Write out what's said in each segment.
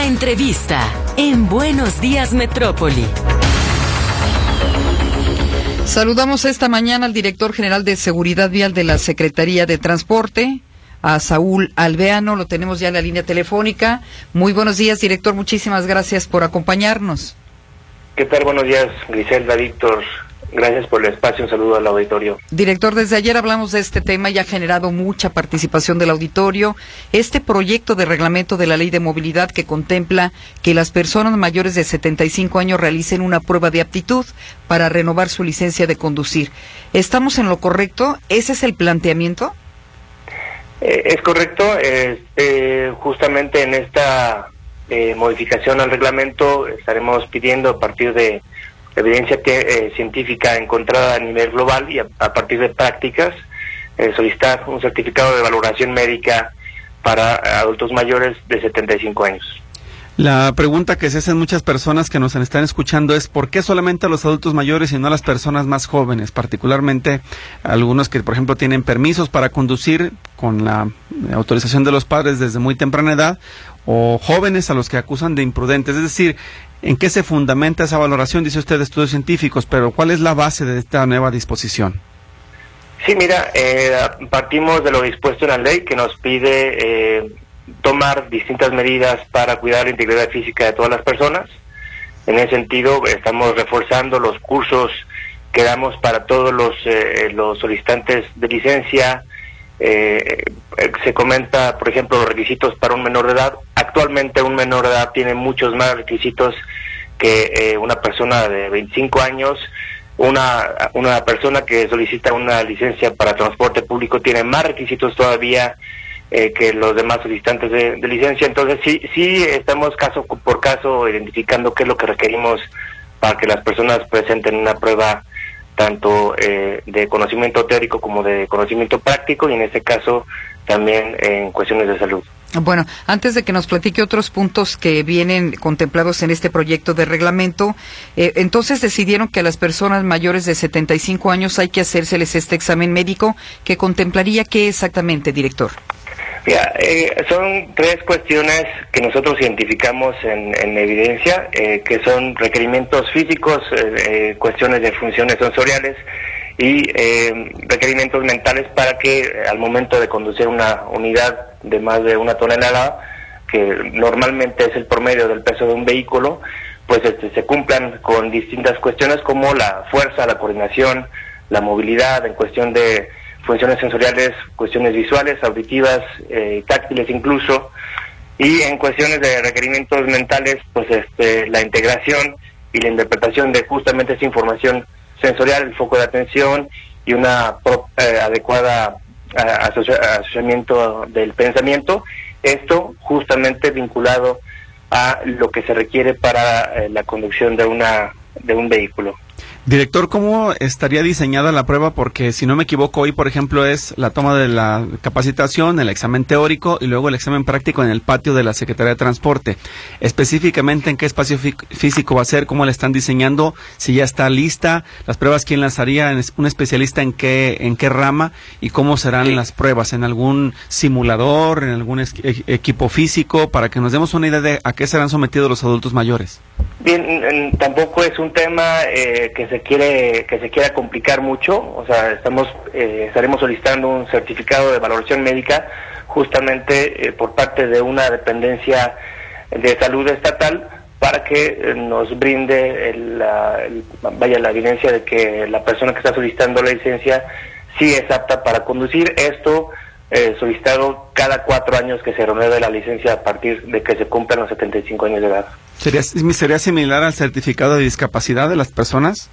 entrevista en Buenos Días Metrópoli. Saludamos esta mañana al director general de Seguridad Vial de la Secretaría de Transporte, a Saúl Alveano. Lo tenemos ya en la línea telefónica. Muy buenos días, director. Muchísimas gracias por acompañarnos. ¿Qué tal? Buenos días, Griselda, Víctor. Gracias por el espacio. Un saludo al auditorio. Director, desde ayer hablamos de este tema y ha generado mucha participación del auditorio. Este proyecto de reglamento de la Ley de Movilidad que contempla que las personas mayores de 75 años realicen una prueba de aptitud para renovar su licencia de conducir. ¿Estamos en lo correcto? ¿Ese es el planteamiento? Es correcto. Justamente en esta modificación al reglamento estaremos pidiendo, a partir de evidencia científica encontrada a nivel global y a partir de prácticas, solicitar un certificado de valoración médica para adultos mayores de 75 años. La pregunta que se hacen muchas personas que nos están escuchando es ¿por qué solamente a los adultos mayores y no a las personas más jóvenes? Particularmente algunos que, por ejemplo, tienen permisos para conducir con la autorización de los padres desde muy temprana edad, o jóvenes a los que acusan de imprudentes. Es decir, ¿en qué se fundamenta esa valoración? Dice usted estudios científicos, pero ¿cuál es la base de esta nueva disposición? Sí, mira, partimos de lo dispuesto en la ley, que nos pide tomar distintas medidas para cuidar la integridad física de todas las personas. En ese sentido, estamos reforzando los cursos que damos para todos los solicitantes de licencia. Se comenta, por ejemplo, los requisitos para un menor de edad. Actualmente un menor de edad tiene muchos más requisitos que una persona de 25 años. Una persona que solicita una licencia para transporte público tiene más requisitos todavía que los demás solicitantes de licencia. Entonces sí estamos caso por caso identificando qué es lo que requerimos para que las personas presenten una prueba tanto de conocimiento teórico como de conocimiento práctico, y en este caso también en cuestiones de salud. Bueno, antes de que nos platique otros puntos que vienen contemplados en este proyecto de reglamento, entonces decidieron que a las personas mayores de 75 años hay que hacérseles este examen médico, que contemplaría ¿qué exactamente, director? Mira, son tres cuestiones que nosotros identificamos en evidencia, que son requerimientos físicos, cuestiones de funciones sensoriales y requerimientos mentales para que al momento de conducir una unidad de más de 1 tonelada, que normalmente es el promedio del peso de un vehículo, pues se cumplan con distintas cuestiones como la fuerza, la coordinación, la movilidad, en cuestión de funciones sensoriales, cuestiones visuales, auditivas, táctiles incluso, y en cuestiones de requerimientos mentales, pues la integración y la interpretación de justamente esa información sensorial, el foco de atención y una adecuada asociamiento del pensamiento, esto justamente vinculado a lo que se requiere para la conducción de un vehículo. Director, ¿cómo estaría diseñada la prueba? Porque si no me equivoco, hoy, por ejemplo, es la toma de la capacitación, el examen teórico y luego el examen práctico en el patio de la Secretaría de Transporte. Específicamente, ¿en qué espacio físico va a ser? ¿Cómo la están diseñando? Si ya está lista, las pruebas, ¿quién las haría? ¿Un especialista en qué rama? ¿Y cómo serán las pruebas? ¿En algún simulador? ¿En algún equipo físico? Para que nos demos una idea de a qué serán sometidos los adultos mayores. Bien, tampoco es un tema que se quiera complicar mucho. O sea, estaremos solicitando un certificado de valoración médica justamente por parte de una dependencia de salud estatal para que nos brinde la evidencia de que la persona que está solicitando la licencia sí es apta para conducir. Esto solicitado cada 4 años que se renueve la licencia a partir de que se cumplan los 75 años de edad. ¿Sería similar al certificado de discapacidad de las personas?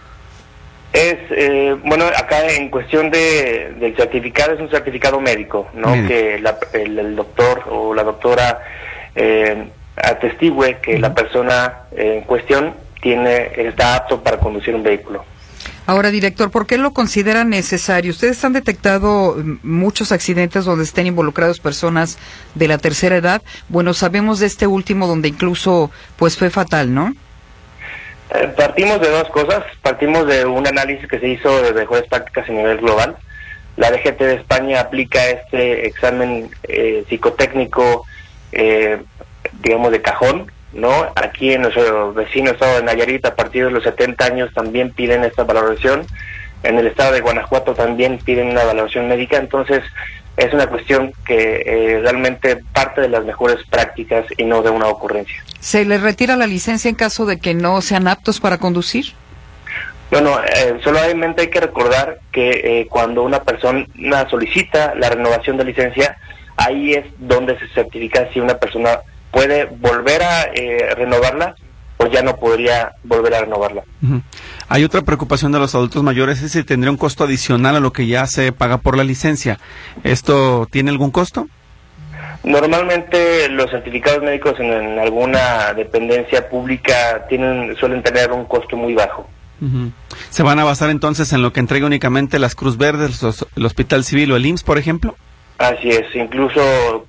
Bueno, acá en cuestión del certificado es un certificado médico, ¿no? Que el doctor o la doctora atestigue que la persona en cuestión está apto para conducir un vehículo. Ahora, director, ¿por qué lo consideran necesario? Ustedes han detectado muchos accidentes donde estén involucradas personas de la tercera edad. Bueno, sabemos de este último donde incluso pues fue fatal, ¿no? Partimos de dos cosas. Partimos de un análisis que se hizo de mejores prácticas a nivel global. La DGT de España aplica este examen psicotécnico digamos, de cajón, ¿no? Aquí en nuestro vecino estado de Nayarit, a partir de los 70 años también piden esta valoración. En el estado de Guanajuato también piden una valoración médica. Entonces, es una cuestión que realmente parte de las mejores prácticas y no de una ocurrencia. ¿Se les retira la licencia en caso de que no sean aptos para conducir? Bueno, solamente hay que recordar que cuando una persona solicita la renovación de licencia, ahí es donde se certifica si una persona puede volver a renovarla o ya no podría volver a renovarla. Uh-huh. Hay otra preocupación de los adultos mayores, es si tendría un costo adicional a lo que ya se paga por la licencia. ¿Esto tiene algún costo? Normalmente los certificados médicos en alguna dependencia pública suelen tener un costo muy bajo. Uh-huh. ¿Se van a basar entonces en lo que entrega únicamente las Cruz Verdes, el Hospital Civil o el IMSS, por ejemplo? Así es, incluso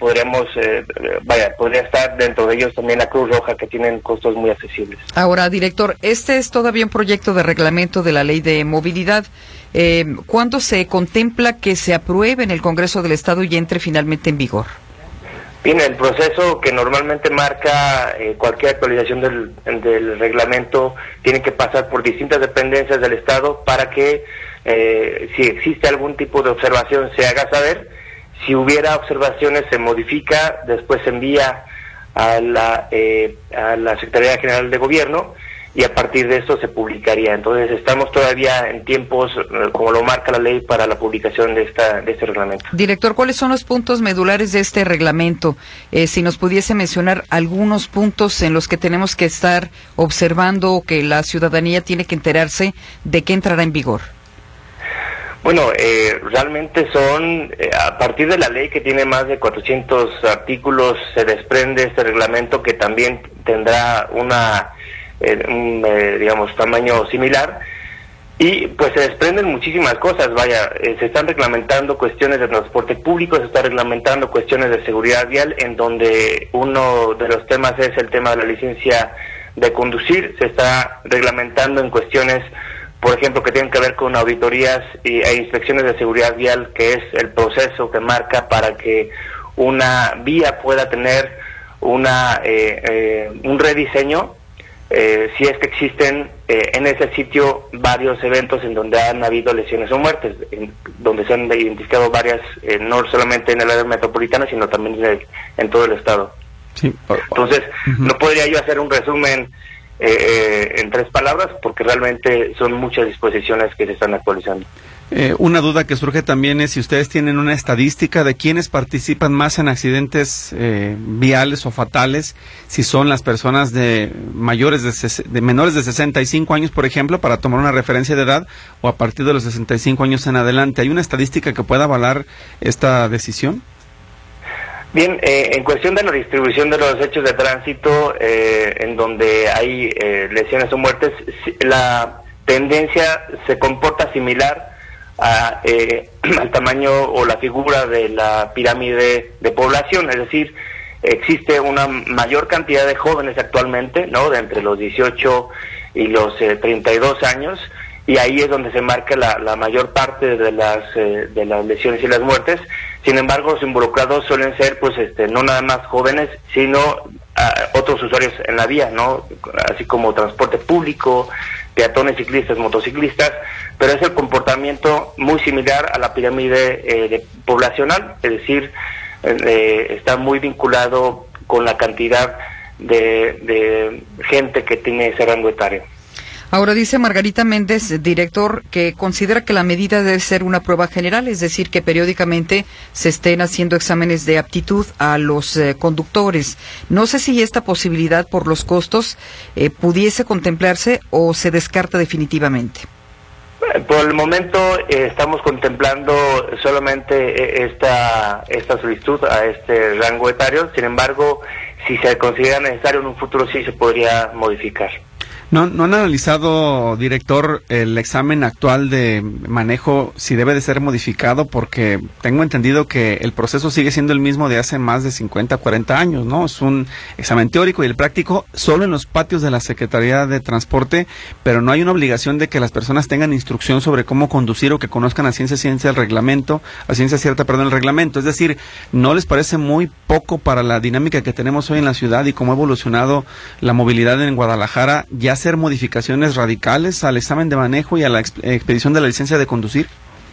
podría estar dentro de ellos también la Cruz Roja, que tienen costos muy accesibles. Ahora, director, este es todavía un proyecto de reglamento de la Ley de Movilidad. ¿Cuándo se contempla que se apruebe en el Congreso del Estado y entre finalmente en vigor? Bien, el proceso que normalmente marca cualquier actualización del reglamento tiene que pasar por distintas dependencias del Estado para que si existe algún tipo de observación se haga saber. Si hubiera observaciones se modifica, después se envía a la Secretaría General de Gobierno y a partir de esto se publicaría. Entonces estamos todavía en tiempos, como lo marca la ley, para la publicación de este reglamento. Director, ¿cuáles son los puntos medulares de este reglamento? Si nos pudiese mencionar algunos puntos en los que tenemos que estar observando o que la ciudadanía tiene que enterarse de que entrará en vigor. Bueno, realmente a partir de la ley, que tiene más de 400 artículos, se desprende este reglamento, que también tendrá un tamaño similar, y pues se desprenden muchísimas cosas. Se están reglamentando cuestiones de transporte público, se está reglamentando cuestiones de seguridad vial, en donde uno de los temas es el tema de la licencia de conducir. Se está reglamentando en cuestiones, por ejemplo, que tienen que ver con auditorías e inspecciones de seguridad vial, que es el proceso que marca para que una vía pueda tener un rediseño, si es que existen en ese sitio varios eventos en donde han habido lesiones o muertes, donde se han identificado varias, no solamente en el área metropolitana, sino también en todo el estado. Sí. Entonces, no podría yo hacer un resumen en 3 palabras, porque realmente son muchas disposiciones que se están actualizando. Una duda que surge también es si ustedes tienen una estadística de quiénes participan más en accidentes viales o fatales, si son las personas de menores de 65 años, por ejemplo, para tomar una referencia de edad, o a partir de los 65 años en adelante. ¿Hay una estadística que pueda avalar esta decisión? Bien, en cuestión de la distribución de los hechos de tránsito, en donde hay lesiones o muertes, la tendencia se comporta similar al tamaño o la figura de la pirámide de población, es decir, existe una mayor cantidad de jóvenes actualmente, ¿no?, de entre los 18 y los 32 años, y ahí es donde se marca la mayor parte de las lesiones y las muertes. Sin embargo, los involucrados suelen ser, pues, no nada más jóvenes, sino otros usuarios en la vía, ¿no?, así como transporte público, peatones, ciclistas, motociclistas, pero es el comportamiento muy similar a la pirámide poblacional, es decir, está muy vinculado con la cantidad de gente que tiene ese rango etario. Ahora dice Margarita Méndez, director, que considera que la medida debe ser una prueba general, es decir, que periódicamente se estén haciendo exámenes de aptitud a los conductores. No sé si esta posibilidad por los costos pudiese contemplarse o se descarta definitivamente. Por el momento estamos contemplando solamente esta solicitud a este rango etario. Sin embargo, si se considera necesario en un futuro, sí se podría modificar. ¿No han analizado, director, el examen actual de manejo, si debe de ser modificado? Porque tengo entendido que el proceso sigue siendo el mismo de hace más de 50, 40 años, ¿no? Es un examen teórico y el práctico solo en los patios de la Secretaría de Transporte, pero no hay una obligación de que las personas tengan instrucción sobre cómo conducir o que conozcan a ciencia cierta el reglamento. Es decir, ¿no les parece muy poco para la dinámica que tenemos hoy en la ciudad y cómo ha evolucionado la movilidad en Guadalajara, ya hacer modificaciones radicales al examen de manejo y a la expedición de la licencia de conducir?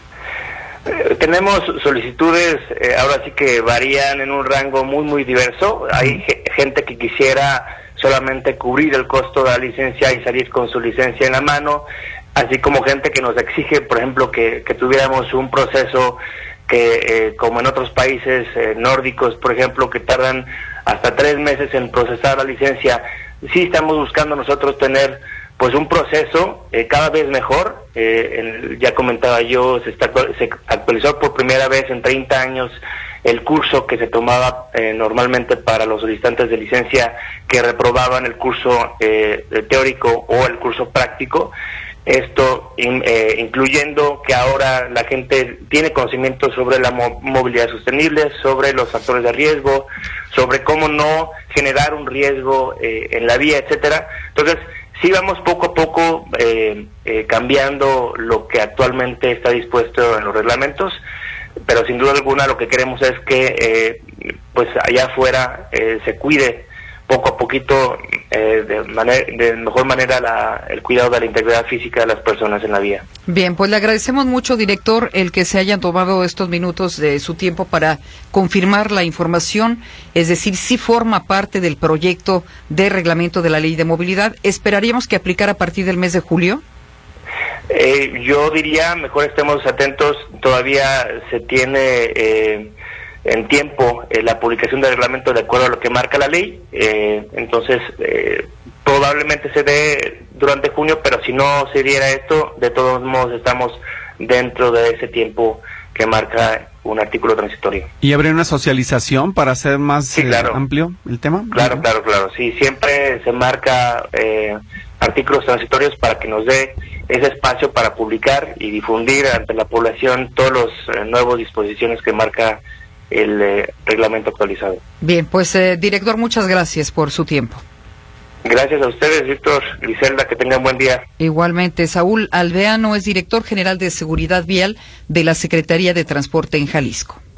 Tenemos solicitudes, ahora sí que varían en un rango muy diverso. Hay gente que quisiera solamente cubrir el costo de la licencia y salir con su licencia en la mano, así como gente que nos exige, por ejemplo, que tuviéramos un proceso que, como en otros países nórdicos, por ejemplo, que tardan hasta 3 meses en procesar la licencia. Sí estamos buscando nosotros tener pues un proceso cada vez mejor. Ya comentaba yo, se actualizó por primera vez en 30 años el curso que se tomaba normalmente para los solicitantes de licencia que reprobaban el curso teórico o el curso práctico. Esto incluyendo que ahora la gente tiene conocimiento sobre la movilidad sostenible, sobre los factores de riesgo, sobre cómo no generar un riesgo en la vía, etcétera. Entonces, sí vamos poco a poco cambiando lo que actualmente está dispuesto en los reglamentos, pero sin duda alguna lo que queremos es que pues allá afuera se cuide poco a poquito de mejor manera el cuidado de la integridad física de las personas en la vía. Bien, pues le agradecemos mucho, director, el que se hayan tomado estos minutos de su tiempo para confirmar la información, es decir, sí forma parte del proyecto de reglamento de la Ley de Movilidad. ¿Esperaríamos que aplicara a partir del mes de julio? Yo diría, mejor estemos atentos, todavía se tiene en tiempo la publicación del reglamento de acuerdo a lo que marca la ley, entonces probablemente se dé durante junio, pero si no se diera esto, de todos modos estamos dentro de ese tiempo que marca un artículo transitorio. ¿Y habría una socialización para hacer más amplio el tema? Claro, sí, siempre se marca artículos transitorios para que nos dé ese espacio para publicar y difundir ante la población todos los nuevas disposiciones que marca el reglamento actualizado. Bien, pues director, muchas gracias por su tiempo. Gracias a ustedes, Víctor, Griselda, que tengan buen día. Igualmente, Saúl Alveano es director general de Seguridad Vial de la Secretaría de Transporte en Jalisco.